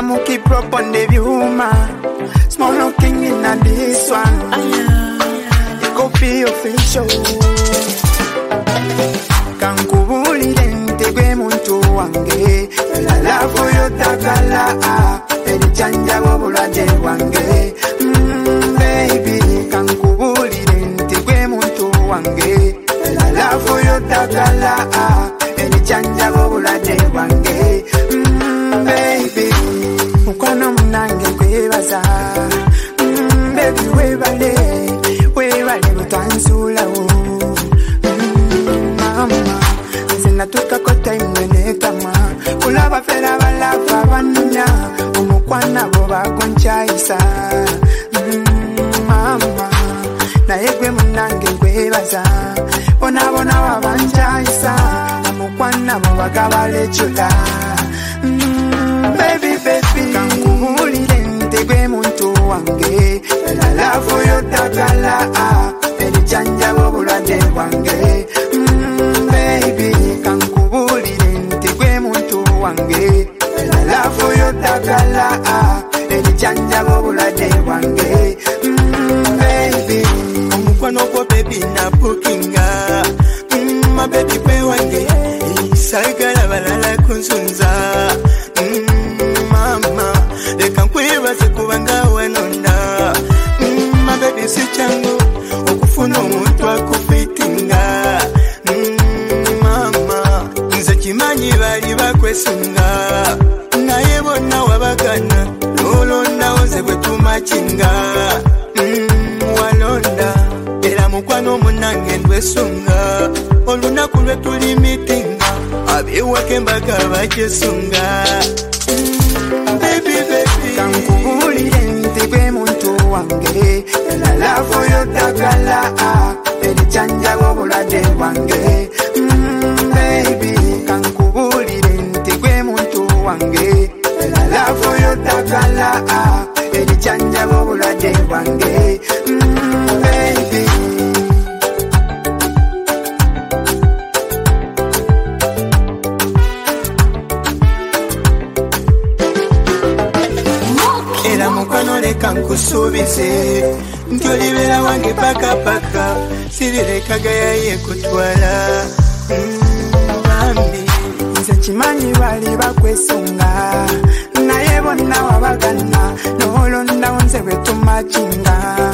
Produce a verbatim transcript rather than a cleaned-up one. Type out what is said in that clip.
I'ma keep up on the humor. Small looking in a this one. It could be official. Kankubuli lente kwe muntu wange. La la fuyo takala. Eri chanja wabulade wange. Mm, baby, kankubuli lente kwe muntu wange. La la fuyo takala. Eri chanja wabulade wange. Mm, baby, mukwano munange kwebaza. Mm, baby, webale, webale butanzula wo. Mm, mama, nzina tukakota imwene kama. Kulaba fera balafa banunya. Umukwana bo bakonchaisa. Mm, mama, na yegwe munange kwebaza. Bona bona wabanchaisa. Umukwana bo bagabale chula. Mm, baby, baby, kankubulile ntegwe muntu wange. La la fuyo takala. Eri chanja wabulade wange. Mm, baby, kankubulile ntegwe muntu wange. La la fuyo takala. Eri chanja wabulade wange. Mm, baby, omukwano kwa baby na bookinga. Mm, my baby kwe wange. Isagala balala kunsunza. Mm, mama, leka nkwebaze kubanga wanonda. Mm, my baby si changu okufuna omuntu akufitinga. Mm, mama, nze kimanyi bali bakwesunga. Naye bonna wabagana nolondawo nze bwe tumakinga. Mm, walonda era mukwano munange ndwesunga. Olunaku lwe tuli mitinga abiwake mbaga bakyesunga. Mm, baby, baby, kankubulile ntegwe muntu wange. La la fuyo takala. Eri chanja wabulade wange. Mm, baby, kankubulile ntegwe muntu wange. La la fuyo takala. Eri chanja wabulade wange. Mm, baby. era mukwano leka nkusuubize nti olibera wange paka paka. Sirirekaga yaye kutwala. Mm, bambi, nze kimanyi bali bakwesunga. Naye bonna wabagana nolondawo nze bwe tumakinga.